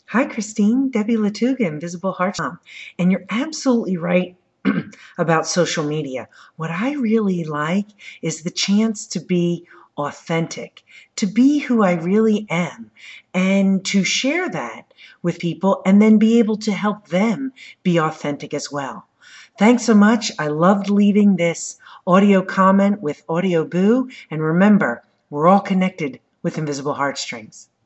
Hi, Christine. Debbie Latuga, Invisible Hearts. And you're absolutely right about social media. What I really like is the chance to be authentic, to be who I really am, and to share that with people and then be able to help them be authentic as well. Thanks so much. I loved leaving this audio comment with Audio Boo. And remember, we're all connected with invisible heartstrings.